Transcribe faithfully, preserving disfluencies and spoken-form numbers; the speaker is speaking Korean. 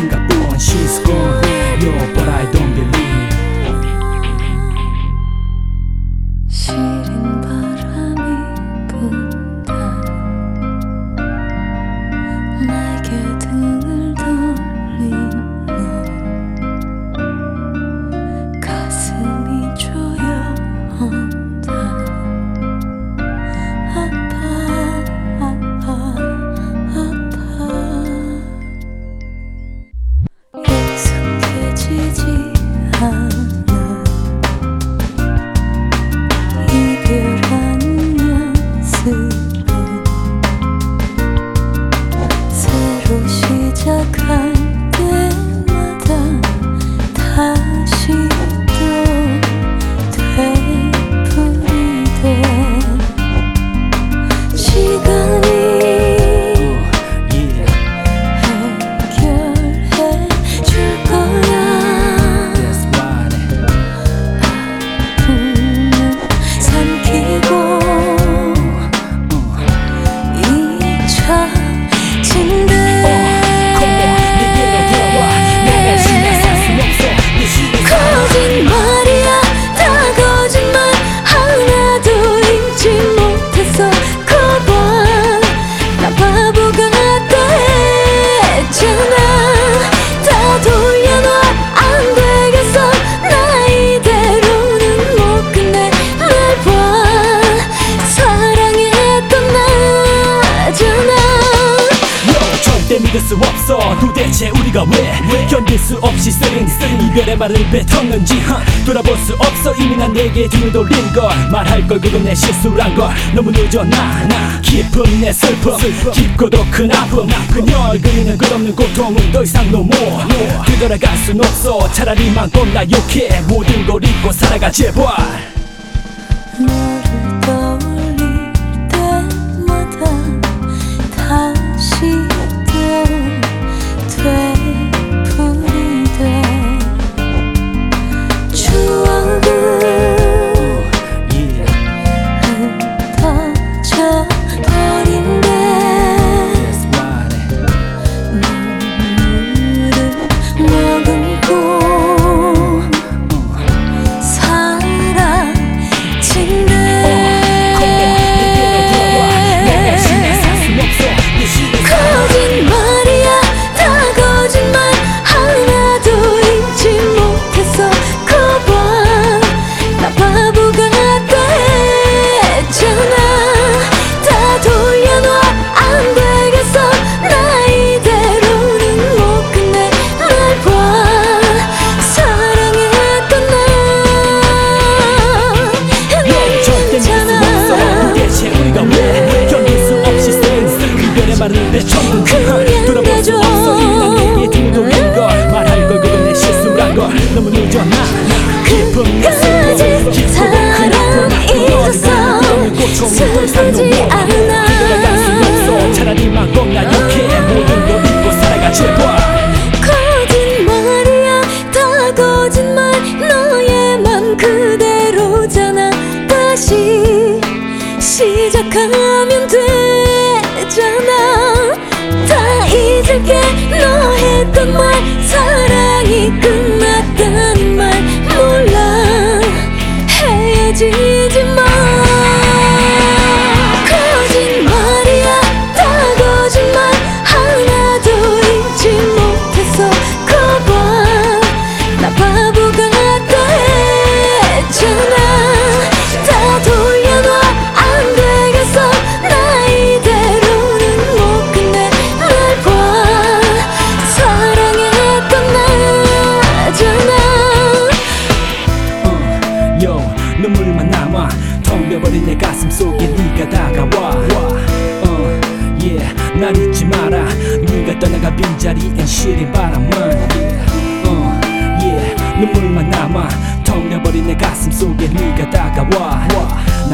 생각뿐. She's gone, yo, but I don't believe. 시린 바람이 분다 내게 등을 돌린 너 가슴이 조여온다 아파 아파 아파 익숙해지지 않아 이별하는 연습으로 새로 시작할 때마다 다시 또 되풀이돼 시간이 해결해 줄 거야 아픔은 삼키고 잊혀진대 거짓말이야 다 거짓말 하나도 잊지 못해서 거봐 나 바보가 또 했잖아 다 돌려놔 안 되겠어 나 이대로는 못 끝내 날 봐 사랑했던 나잖아 Yo, 절대 믿을 수 없어. 도대체 우리가 왜, 왜 견딜 수 없이 쓰린 이별의 말을 뱉었는지 하, 돌아볼 수 없어. 이미 난 내게 등을 돌린 걸 말할 걸 그건 내 실수란 걸 너무 늦었나 나 깊은 내 슬픔, 슬픔. 깊고도 큰 아픔 그녀를 그리는 끝없는 고통은 더 이상 no more 되돌아갈 순 없어. 차라리 마음껏 나 욕해 모든 걸 잊고 살아가 제발. 너를 떠올릴 때마다 다시 또 되풀이돼 추억은 흩어져 버린대 눈물을 머금고 사라진대 거짓말이야 다 거짓말 하나도 잊지 못해서 거봐 나 바보가 또 했잖아 다 돌려놔 안 되겠어 나 이대로는 못 끝내 날 봐 사랑했던 절대 믿을 수 없어. 도대체 우리가 왜 견딜 수 없이 쓴 이별의 말을 뱉었는지 돌아볼 수 없어. 이미 난 내게 등을 돌린 걸 말할 걸 그건 내 실수란 걸 너무 늦었나 깊은 내 슬픔 깊고도 큰 아픔 그녀를 그리는 끝없는 고통은 더 이상 no more 되돌아갈 수 없어. 차라리 마음껏 나 욕해 모든 걸 잊고 살아가 제발. 거짓말이야 다 거짓말 너의 맘 그대로잖아 다시 시작하면 되잖아 다 잊을게 너 했던 말 사랑이 끝났다는 말 몰라 헤어지지 마 거짓말이야 다 거짓말 하나도 잊지 못해서 거봐 나 바보가 또 했잖아 다 돌려놔 안 되겠어 나 이대로는 못 끝내 날 봐 사랑했던 나잖아 Yo, 눈물만 남아 텅 비어버린 내 가슴 속에 네가 다가와 uh, yeah, 날 잊지 마라 네가 떠나가 빈자리엔 시린 바람은 yeah, uh, yeah, 눈물만 남아 텅 비어버린 내 가슴 속에 네가 다가와